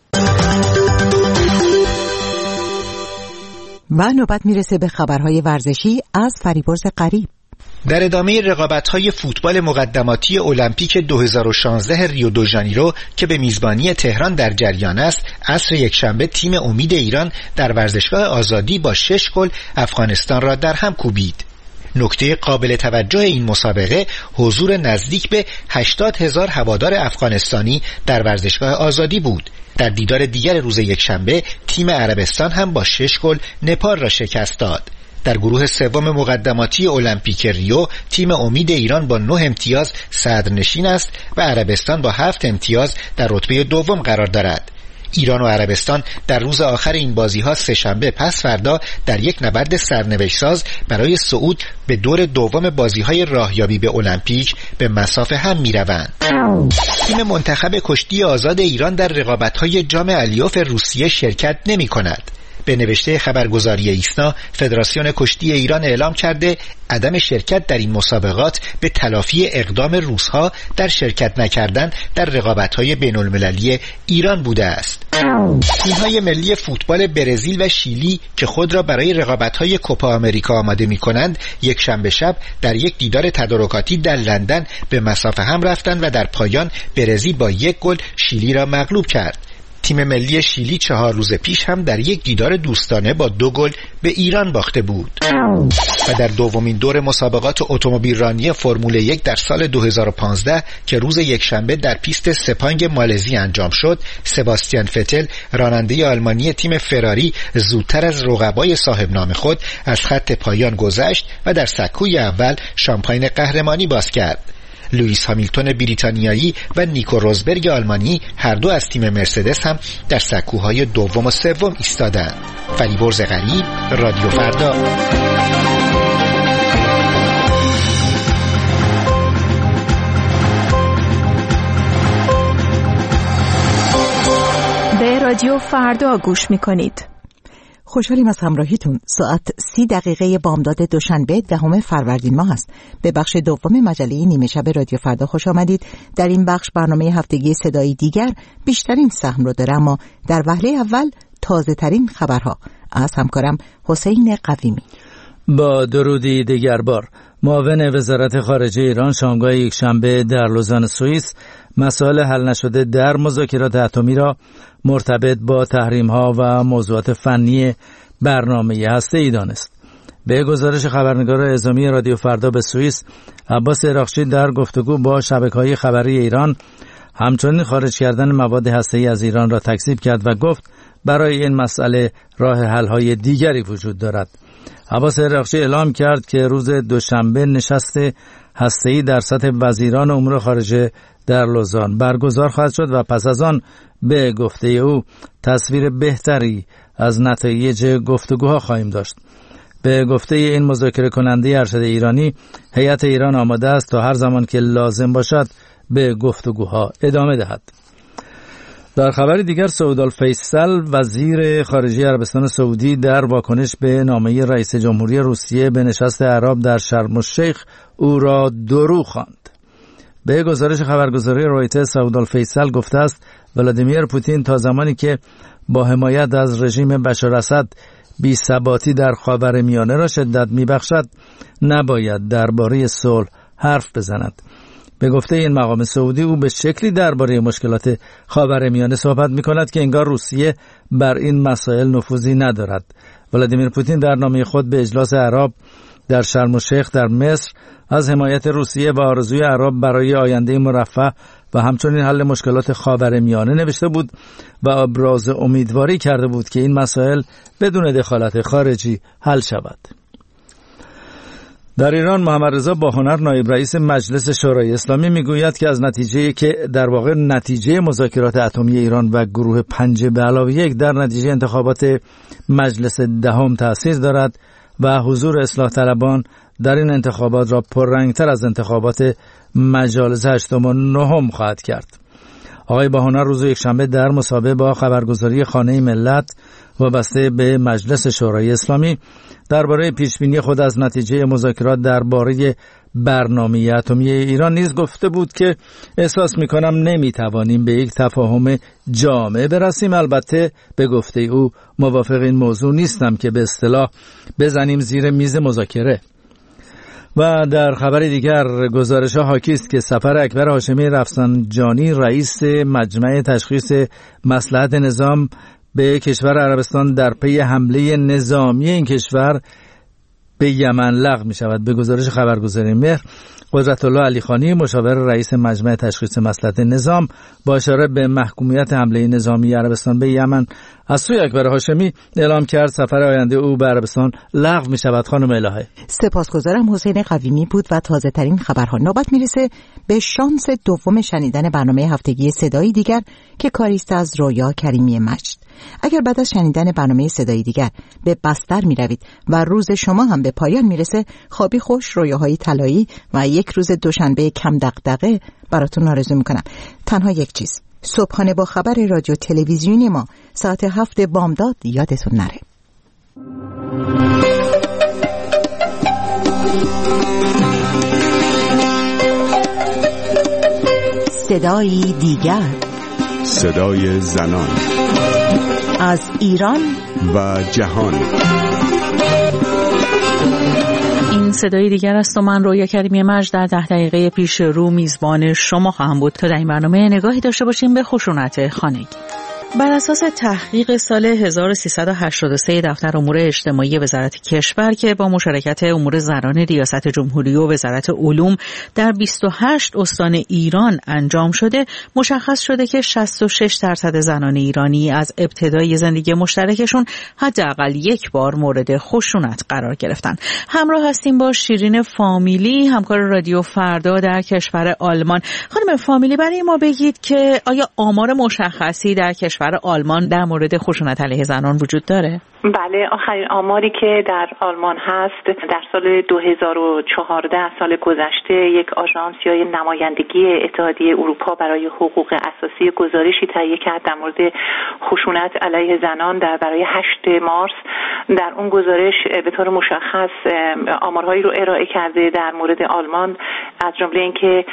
و نوبت میرسه به خبرهای ورزشی از فریبرز قریب. در ادامه رقابت‌های فوتبال مقدماتی المپیک 2016 ریو دو ژانیرو که به میزبانی تهران در جریان است، عصر یکشنبه تیم امید ایران در ورزشگاه آزادی با 6 گل افغانستان را در هم کوبید. نکته قابل توجه این مسابقه حضور نزدیک به 80,000 هوادار افغانستانی در ورزشگاه آزادی بود. در دیدار دیگر روز یکشنبه تیم عربستان هم با 6 گل نپال را شکست داد. در گروه سوم مقدماتی المپیک ریو تیم امید ایران با 9 امتیاز صدرنشین است و عربستان با 7 امتیاز در رتبه دوم قرار دارد. ایران و عربستان در روز آخر این بازی‌ها سه‌شنبه پس فردا در یک نبرد سرنوشت‌ساز برای صعود به دور دوم بازی‌های راهیابی به المپیک به مصاف هم می‌روند. تیم منتخب کشتی آزاد ایران در رقابت‌های جام الیوف روسیه شرکت نمی‌کند. به نوشته خبرگزاری ایسنا، فدراسیون کشتی ایران اعلام کرده عدم شرکت در این مسابقات به تلافی اقدام روس‌ها در شرکت نکردن در رقابت‌های بین‌المللی ایران بوده است. تیم‌های ملی فوتبال برزیل و شیلی که خود را برای رقابت‌های کوپا آمریکا آماده می‌کنند، یک شنبه شب در یک دیدار تدارکاتی در لندن به مسافه هم رفتند و در پایان برزیل با 1 گل شیلی را مغلوب کرد. تیم ملی شیلی 4 روز پیش هم در یک دیدار دوستانه با 2 گل به ایران باخته بود. و در دومین دور مسابقات اتومبیل رانی فرمول 1 در سال 2015 که روز یکشنبه در پیست سپانگ مالزی انجام شد، سباستیان فتل راننده آلمانی تیم فراری زودتر از رقبای صاحب نام خود از خط پایان گذشت و در سکوی اول شامپاین قهرمانی باز کرد. لوئیس هامیلتون بریتانیایی و نیکو روزبرگ آلمانی هر دو از تیم مرسدس هم در سکوهای دوم و سوم ایستادند. فریبرز غریب، رادیو فردا. به رادیو فردا گوش می‌کنید. خوشحالیم از همراهیتون. ساعت 30 بامداد دوشنبه 10 فروردین ماه است. به بخش دوم مجله نیمه شب رادیو فردا خوش آمدید. در این بخش برنامه هفتگی صدای دیگر بیشترین سهم رو داره، اما در وهله اول تازه ترین خبرها از همکارم حسین قویمی. با درودی دیگر بار، معاون وزارت خارجه ایران شامگاه یکشنبه در لوزان سوئیس مسائل حل نشده در مذاکرات اتمی را مرتبط با تحریم‌ها و موضوعات فنی برنامه هسته‌ای دانست. به گزارش خبرنگار اعزامی رادیو فردا به سوئیس، عباس عراقچی در گفتگو با شبکه‌های خبری ایران همچنین خارج کردن مواد هسته‌ای از ایران را تکذیب کرد و گفت برای این مسئله راه حل‌های دیگری وجود دارد. عباس عراقچی اعلام کرد که روز دوشنبه نشست هسته‌ای در سطح وزیران امور خارجه در لوزان برگزار خواهد شد و پس از آن به گفته او تصویر بهتری از نتایج گفتگوها خواهیم داشت. به گفته این مذاکره کننده ارشد ایرانی، هیئت ایران آماده است تا هر زمان که لازم باشد به گفتگوها ادامه دهد. در خبر دیگر، سعود الفیصل وزیر خارجه عربستان سعودی در واکنش به نامه رئیس جمهوری روسیه به نشست اعراب در شرم الشیخ او را دروغ خواند. به گزارش خبرگزاری رویترز، سعود الفیصل گفته است ولادیمیر پوتین تا زمانی که با حمایت از رژیم بشار اسد بی‌ثباتی در خاورمیانه را شدت می‌بخشد، نباید درباره صلح حرف بزند. به گفته این مقام سعودی، او به شکلی درباره مشکلات خاورمیانه صحبت می‌کند که انگار روسیه بر این مسائل نفوذی ندارد. ولادیمیر پوتین در نامه خود به اجلاس اعراب در شرم الشیخ در مصر از حمایت روسیه و آرزوی اعراب برای آینده مرفه و همچنین حل مشکلات خاورمیانه نوشته بود و ابراز امیدواری کرده بود که این مسائل بدون دخالت خارجی حل شود. در ایران، محمد رضا باهنر نایب رئیس مجلس شورای اسلامی میگوید که از نتیجه مذاکرات اتمی ایران و گروه 5+1 در نتیجه انتخابات مجلس دهم تأثیر دارد و حضور اصلاح طلبان در این انتخابات را پررنگتر از انتخابات مجالس 8 و 9 خواهد کرد. آقای باهنر روز یکشنبه در مصاحبه با خبرگزاری خانه ملت وابسته به مجلس شورای اسلامی درباره پیشبینی خود از نتیجه مذاکرات درباره برنامه اتمی ایران نیز گفته بود که احساس می‌کنم نمی‌توانیم به یک تفاهم جامع برسیم. البته به گفته او موافق این موضوع نیستم که به اصطلاح بزنیم زیر میز مذاکره. و در خبر دیگر، گزارش‌ها حاکی است که سفر اکبر هاشمی رفسنجانی رئیس مجمع تشخیص مصلحت نظام به کشور عربستان در پی حمله نظامی این کشور به یمن لغو می شود. به گزارش خبرگزاری مهر، قدرت الله علیخانی مشاور رئیس مجمع تشخیص مصلحت نظام با اشاره به محکومیت حمله نظامی عربستان به یمن از سوی اکبر هاشمی اعلام کرد سفر آینده او به عربستان لغو می شود. خانم الهه، سپاسگزارم. حسین قویمی بود و تازه ترین خبرها. نوبت میرسه به شانس دوم شنیدن برنامه هفتگی صدایی دیگر که کاریست از رویا کریمی مجد. اگر بعد از شنیدن برنامه صدایی دیگر به بستر می روید و روز شما هم به پایان می رسه، خوابی خوش، رویاهای طلایی و یک روز دوشنبه کم دغدغه براتون آرزو می کنم. تنها یک چیز، صبحانه با خبر رادیو تلویزیونی ما ساعت 7 بامداد یادتون نره. صدایی دیگر، صدای زنان از ایران و جهان. این صدای دیگر است و من رویا کریمی مجد در 10 دقیقه پیش رو میزبان شما خواهم بود تا در این برنامه نگاهی داشته باشیم به خشونت خانگی. بر اساس تحقیق سال 1383 دفتر امور اجتماعی وزارت کشور که با مشارکت امور زنان ریاست جمهوری و وزارت علوم در 28 استان ایران انجام شده، مشخص شده که 66% زنان ایرانی از ابتدای زندگی مشترکشون حداقل یک بار مورد خشونت قرار گرفتن. همراه هستیم با شیرین فامیلی، همکار رادیو فردا در کشور آلمان. خانم فامیلی، برای ما بگید که آیا آمار مشخصی در کشور آلمان در مورد خشونت علیه زنان وجود داره؟ بله، آخرین آماری که در آلمان هست در سال 2014 سال گذشته یک آژانس یا نمایندگی اتحادیه اروپا برای حقوق اساسی گزارشی تهیه کرد در مورد خشونت علیه زنان برای 8 مارس. در اون گزارش به طور مشخص آمارهایی رو ارائه کرده در مورد آلمان، از جمله اینکه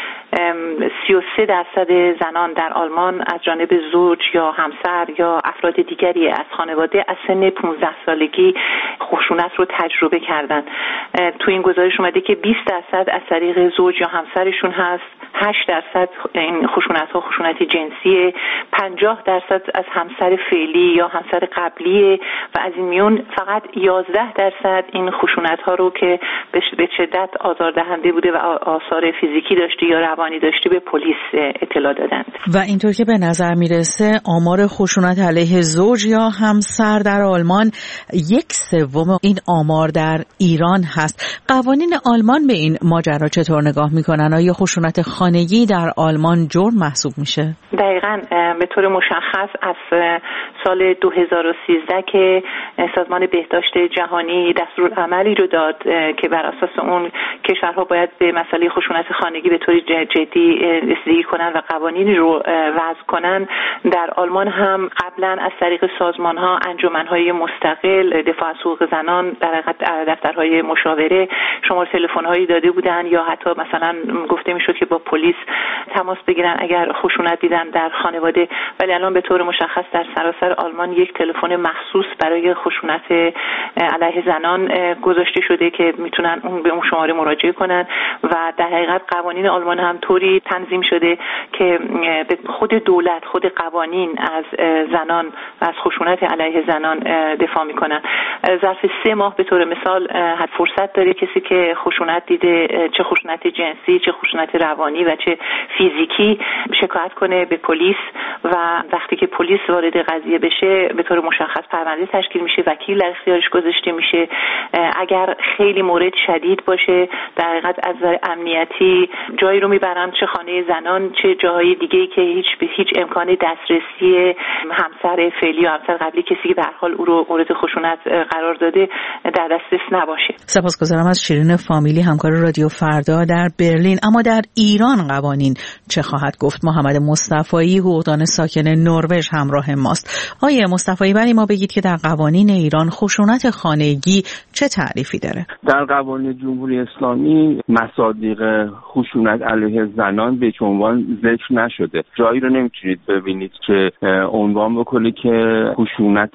33% زنان در آلمان از جانب زوج یا همسر یا افراد دیگری از خانواده از سن 15 سالگی خشونت رو تجربه کردن. تو این گزارش اومده که 20% از طریق زوج یا همسرشون هست، 8% این خشونت‌ها خشونت جنسی، 50% از همسر فعلی یا همسر قبلی و از این میون فقط 11% این خشونت‌ها رو که به شدت آزاردهنده بوده و آثار فیزیکی داشته یا روانی داشته به پلیس اطلاع دادند. و اینطور که به نظر میرسه آمار خشونت علیه زوج یا همسر در آلمان 1/3 این آمار در ایران هست. قوانین آلمان به این ماجرا چطور نگاه میکنن؟ آیا خشونت خانگی در آلمان جرم محسوب میشه؟ دقیقاً به طور مشخص از سال 2013 که سازمان بهداشت جهانی دستورالعملی رو داد که بر اساس اون کشورها باید به مسئله خشونت خانگی به طور جدی رسیدگی کنن و قوانینی رو وضع کنن، در آلمان هم قبلا از طریق سازمان‌ها، انجمن‌های مستقل دفاع از حقوق زنان، در دفترهای مشاوره شماره تلفن‌هایی داده بودن یا حتی مثلا گفته میشد که با پلیس تماس بگیرن اگر خشونت دیدن در خانواده. ولی الان به طور مشخص در سراسر آلمان یک تلفن مخصوص برای خشونت علیه زنان گذاشته شده که میتونن به اون شماره مراجعه کنن و در حقیقت قوانین آلمان هم طوری تنظیم شده که به خود دولت، خود قوانین از زنان و از خشونت علیه زنان دفاع میکنن. ظرف 3 ماه به طور مثال فرصت داره کسی که خشونت دیده، چه خشونت جنسی، چه خشونت روانی و چه فیزیکی، شکایت کنه به پلیس و وقتی که پلیس وارد قضیه بشه به طور مشخص پرونده تشکیل میشه، وکیل در اختیارش گذاشته میشه. اگر خیلی مورد شدید باشه در حقیقت از نظر امنیتی جایی رو میبرن، چه خانه زنان چه جاهای دیگه‌ای که هیچ امکان دسترسی همسر فعلی یا همسر قبلی کسی که به هر حال او رو مورد خشونت قرار داده در دسترس نباشه. سپاسگزارم از شیرین فامیلی، همکار رادیو فردا در برلین. اما در ایران قوانین چه خواهد گفت؟ محمد مصطفایی، حقوقدان ساکن نروژ، همراه ماست. آقای مصطفایی، برای ما بگید که در قوانین ایران خشونت خانگی چه تعریفی داره؟ در قوانین جمهوری اسلامی مصادیق خشونت علیه زنان به هیچ عنوان ذکر نشده. جایی رو نمیتونید ببینید که عنوان بکنه که خشونت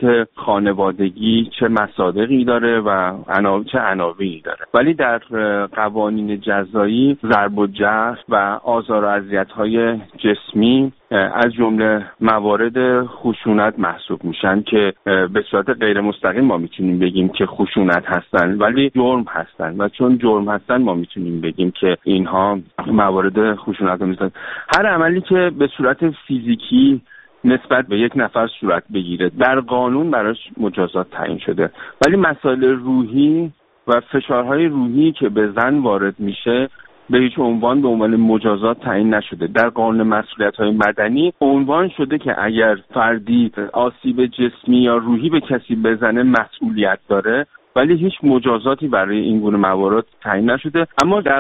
خانوادگی چه مصادیقی داره و چه عناوینی داره. ولی در قوانین جزایی ضرب و جرح و آزار و اذیت‌های جسمی از جمله موارد خشونت محسوب میشن که به صورت غیر مستقیم ما میتونیم بگیم که خشونت هستن ولی جرم هستن و چون جرم هستن ما میتونیم بگیم که اینها موارد خشونت هستن. هر عملی که به صورت فیزیکی نسبت به یک نفر صورت بگیره در قانون براش مجازات تعیین شده، ولی مسائل روحی و فشارهای روحی که به زن وارد میشه به هیچ عنوان به عنوان مجازات تعیین نشده. در قانون مسئولیت‌های مدنی عنوان شده که اگر فردی آسیب جسمی یا روحی به کسی بزنه مسئولیت داره، ولی هیچ مجازاتی برای این گونه موارد تعیین نشده. اما در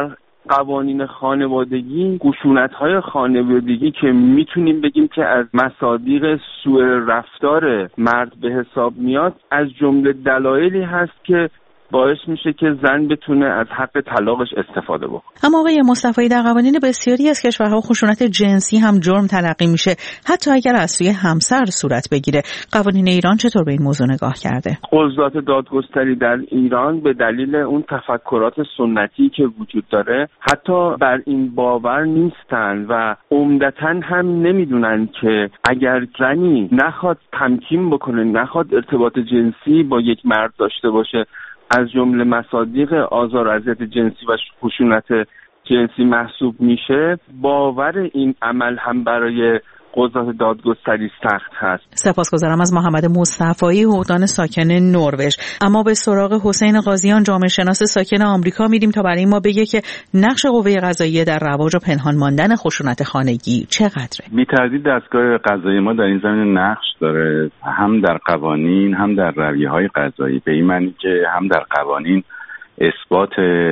قوانین خانوادگی، خشونت‌های خانوادگی که میتونیم بگیم که از مصادیق سوء رفتار مرد به حساب میاد، از جمله دلایلی هست که باعث میشه که زن بتونه از حق طلاقش استفاده بکنه. اما آقای مصطفی، در قوانین بسیاری از کشورها خشونت جنسی هم جرم تلقی میشه، حتی اگر از سوی همسر صورت بگیره. قوانین ایران چطور به این موضوع نگاه کرده؟ قضات دادگستری در ایران به دلیل اون تفکرات سنتی که وجود داره حتی بر این باور نیستن و عمدتاً هم نمیدونن که اگر زنی نخواد تمکین بکنه، نخواد ارتباط جنسی با یک مرد داشته باشه، از جمله مصادیق آزار و اذیت جنسی و خشونت جنسی محسوب میشه، باور این عمل هم برای قضات دادگستری سخت هست. سپاسگزارم از محمد مصطفی، حقوقدان ساکن نروژ. اما به سراغ حسین قاضیان، جامعه شناس ساکن آمریکا میریم تا برای ما بگه که نقش قوه قضاییه در رواج و پنهان ماندن خشونت خانگی چقدره؟ بی‌تردید دستگاه قضایی ما در این زمینه نقش داره، هم در قوانین هم در رویه‌های قضایی، به این معنی که هم در قوانین اثبات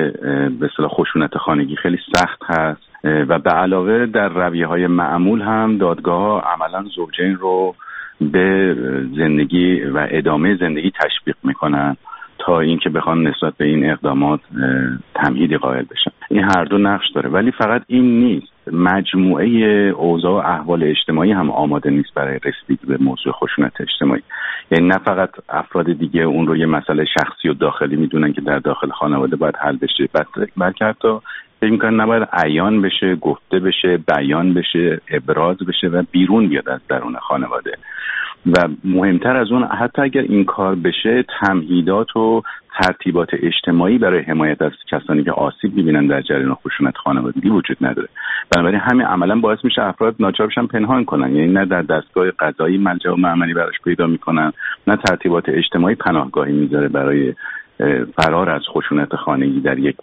به اصطلاح خشونت خانگی خیلی سخت هست و به علاوه در رویه‌های معمول هم دادگاه‌ها عملاً زوجین رو به زندگی و ادامه زندگی تشویق میکنن تا اینکه بخوان نسبت به این اقدامات تمهیدی قائل بشن. این هر دو نقش داره، ولی فقط این نیست. مجموعه اوضاع و احوال اجتماعی هم آماده نیست برای رسیدگی به موضوع خشونت اجتماعی. یعنی نه فقط افراد دیگه اون رو یه مسئله شخصی و داخلی میدونن که در داخل خانواده باید حل بشه، بلکه حتی امکان نباید عیان بشه، گفته بشه، بیان بشه، ابراز بشه و بیرون بیاد از درون خانواده. و مهمتر از اون، حتی اگر این کار بشه، تمهیدات و ترتیبات اجتماعی برای حمایت از کسانی که آسیب می‌بینن در جریان خشونت خانوادگی وجود نداره. بنابراین همین عملاً باعث میشه افراد ناچار بشن پنهان کنن، یعنی نه در دستگاه قضایی ملجأ و مأمنی براش پیدا میکنن، نه ترتیبات اجتماعی پناهگاهی میذاره برای فرار از خشونت خانگی در یک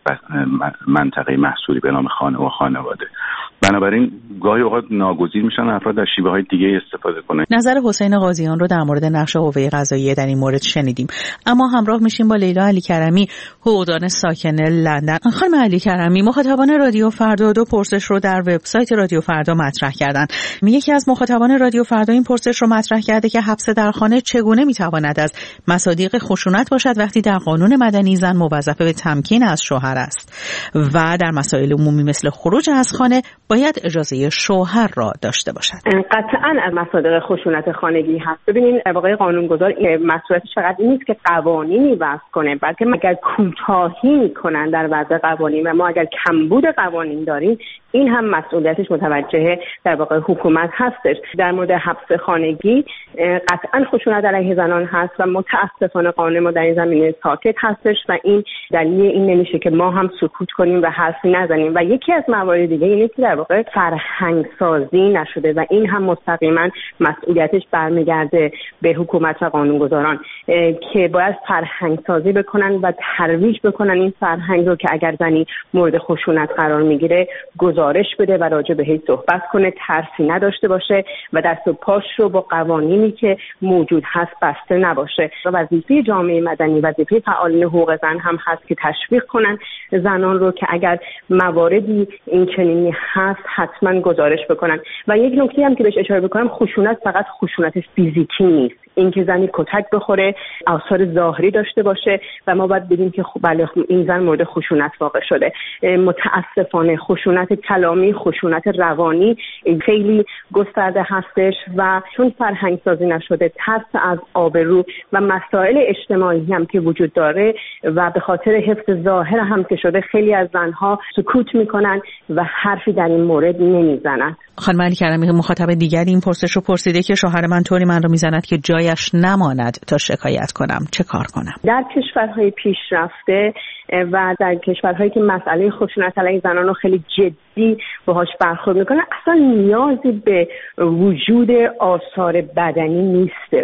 منطقه محصوری به نام خانه و خانواده. بنابراین گاهی اوقات ناگزیر میشن افراد در شیوه‌های دیگه استفاده کنن. نظر حسین قاضیان رو در مورد نقش قوه قضاییه در این مورد شنیدیم، اما همراه میشیم با لیلا علی کرمی، حقوقدان ساکن لندن. خانم علی کرمی، مخاطبان رادیو فردا دو پرسش رو در وبسایت رادیو فردا مطرح کردن. یکی از مخاطبان رادیو فردا این پرسش رو مطرح کرده که حبس در خانه چگونه میتواند از مصادیق خشونت باشد وقتی در قانون مدنی زن موظفه به تمکین از شوهر است و در مسائل عمومی مثل خروج از خانه باید اجازه شوهر را داشته باشد. قطعاً از مصادیق خشونت خانگی هست. ببینین واقعا قانونگذار مسئولیتش فقط این نیست که قوانینی وضع کنه، بلکه اگر کوتاهی میکنن در وضع قوانین و ما اگر کمبود قوانین داریم، این هم مسئولیتش متوجه در واقع حکومت هستش. در مورد حبس خانگی قطعاً خشونت علیه زنان هست و متاسفانه قانون ما در این زمینه ساکت هستش و این دلیل این نمیشه که ما هم سکوت کنیم و حرفی نزنیم. و یکی از موارد دیگه اینه که در واقع فرهنگ سازی نشده و این هم مستقیما مسئولیتش برمیگرده به حکومت و قانونگذاران که باید فرهنگ سازی بکنن و ترویج بکنن این فرهنگ رو که اگر زنی مورد خشونت قرار میگیره گزارش بده و راجع بهش صحبت کنه، ترسی نداشته باشه و دست و پاش رو با قوانینی که موجود هست بسته نباشه. وظیفه جامعه مدنی، وظیفه فعالین حقوق زن هم هست که تشویق کنن زنان رو که اگر مواردی این چنینی هست حتما گزارش بکنن. و یک نکته هم که بهش اشاره بکنم، خشونت فقط خشونت فیزیکی نیست. اینکه زنی کتک بخوره، آثار ظاهری داشته باشه و ما باید بگیم که بله این زن مورد خشونت واقع شده. متاسفانه خشونت کلامی، خشونت روانی خیلی گسترده هستش و چون فرهنگ سازی نشده، ترس از آبرو و مسائل اجتماعی هم که وجود داره و به خاطر حفظ ظاهر هم که شده، خیلی از زنها سکوت میکنن و حرفی در این مورد نمیزنن. خانم علی کرمی، مخاطب دیگری این پرسش رو پرسیده که شوهر من طوری من رو میزند که جایش نماند تا شکایت کنم، چه کار کنم؟ در کشورهای پیشرفته و در کشورهایی که مسئله خشونت علیه زنان رو خیلی جدی باهاش برخورد میکنن، اصلا نیازی به وجود آثار بدنی نیستش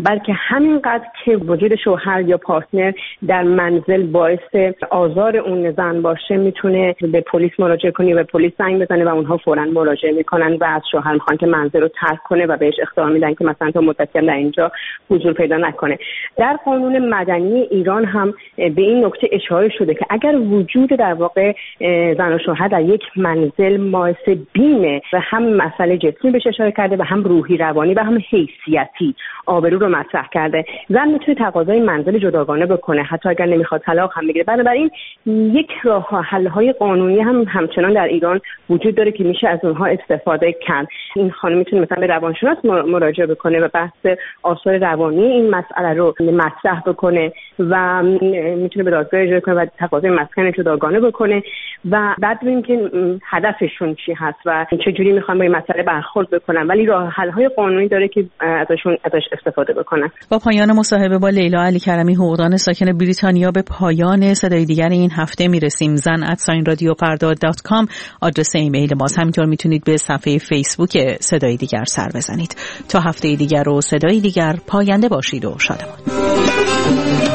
بلکه همینقدر که وجود شوهر یا پارتنر در منزل باعث آزار اون زن باشه میتونه به پلیس مراجعه کنه، به پلیس زنگ بزنه و اونها فوراً مراجعه میکنن و از شوهر میخوان که منزل رو ترک کنه و بهش اخطار میدن که مثلا تا مدتی در اینجا حضور پیدا نکنه. در قانون مدنی ایران هم به این نکته اشاره شده که اگر وجود در واقع زن و شوهر در یک منزل باعث بیمه و هم مسئله جسمی بهش اشاره کرده و هم روحی روانی و هم حیثیتی آبرو رو مطرح کرده، زن میتونه تقاضای منزل جداگانه بکنه حتی اگر نمیخواد طلاق هم بگیره. بنابراین یک راه حل‌های قانونی هم همچنان در ایران وجود داره که میشه از اونها استفاده کرد. این خانم میتونه مثلا به روانشناس مراجعه بکنه و بحث آثار روانی این مسئله رو مطرح بکنه و میتونه به دادگاه اجرا کنه و تقاضای مسکن جداگانه بکنه و بعد ببینیم که هدفشون چی هست و چه جوری میخوان با این مسئله برخورد بکنن، ولی راه حل‌های قانونی داره که ازش استفاده بکنن. با پایان مصاحبه با لیلا علی کرمی، حقوقدان ساکن بریتانیا، به پایان صدای دیگر این هفته میرسیم. zan@radiofarda.com آدرس ایمیل ماست. همینطور میتونید به صفحه فیسبوک صدای دیگر سر بزنید. تا هفته دیگر و صدای دیگر، پاینده باشید و شادمان.